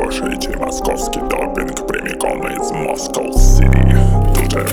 Слушайте московский допинг прямиком из Москва-Сити. Тут же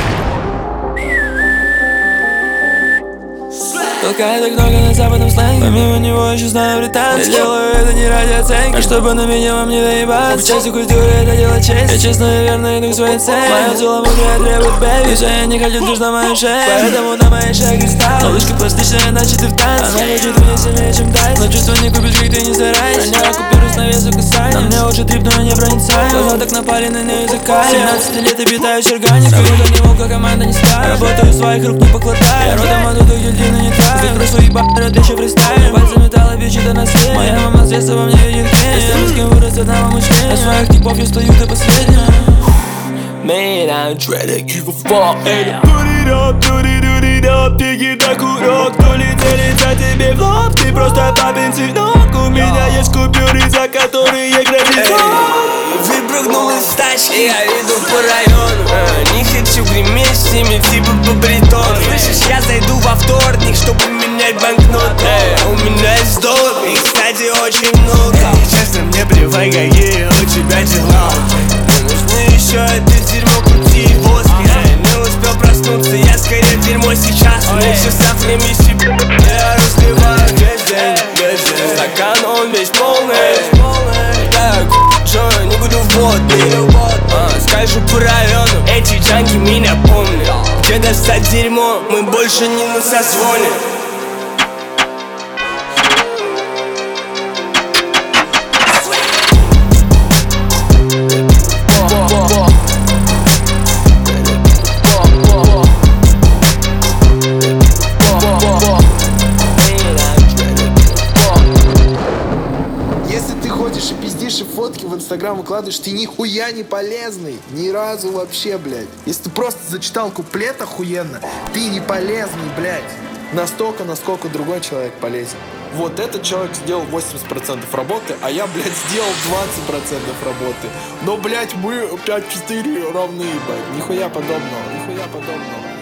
толкает окно на западном сленге. Помимо него еще знаю британский. Я делаю это не ради оценки, а чтобы на меня вам не доебаться. Частью культуры это дело честь. Я честно и верно иду к своей цели. Мое тело мудрее требует бэби. Движение не хотят лишь на мою шею. Поэтому на моей шее кристалл. Малышка пластичная, иначе ты в танце. Она хочет меня сильнее, чем дать. Но чувства не купишь, как ты не старайся. Я оккупируюсь на весу касания. На мне уже трип, но я не проницаю. Глаза так напали на нее языка. 17 лет и питаюсь органикой. Я не мог, команда не старая. Работаю своих рук не покладаю. Я родом оттуда, где льдины не тают. Здесь просто ебать, еще фристайл. Пальцы металла бичи до наследия. Моя мама с детства во мне видит гений. Я с кем вырос одного мышления. От своих типов я стою до последнего. Man, I'm trying to give a fuck. Put it up, тики-так урок. То ли целится тебе в лоб, ты просто папин сынок. У меня есть купюры, за которые грабит сон. Выпрыгнул из тачки, я иду по району. Не хочу греметь с ними, типа по бритону. Слышишь, я зайду во вторник, чтобы менять банкноты. У меня есть доллар, и, кстати, очень много. Честно, мне плевать, какие у тебя дела. Мне нужно еще это дерьмо крутить в воске. Не успел проснуться, я скорее дерьмо сейчас. На часах время себе я разливаю весь день. Стакан он весь полный. Так, что, не буду водный. Скажу по району, эти джанки меня помнят. Где достать дерьмо, мы больше не на созвоне. Если ты ходишь и пиздишь и фотки в Инстаграм выкладываешь, ты нихуя не полезный. Ни разу вообще, блядь. Если ты просто зачитал куплет охуенно, ты не полезный, блядь. Настолько, насколько другой человек полезен. Вот этот человек сделал 80% работы, а я, блядь, сделал 20% работы. Но, блядь, мы 5-4 равны, блядь. Нихуя подобного, нихуя подобного.